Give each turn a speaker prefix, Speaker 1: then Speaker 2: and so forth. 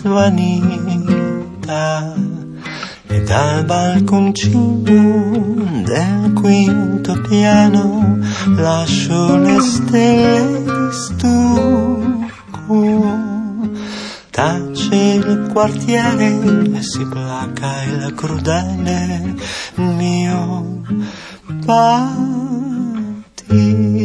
Speaker 1: svanita, e dal balconcino del quinto piano lascio le stelle di stucco. Tace il quartiere e si placa il crudele mio battito.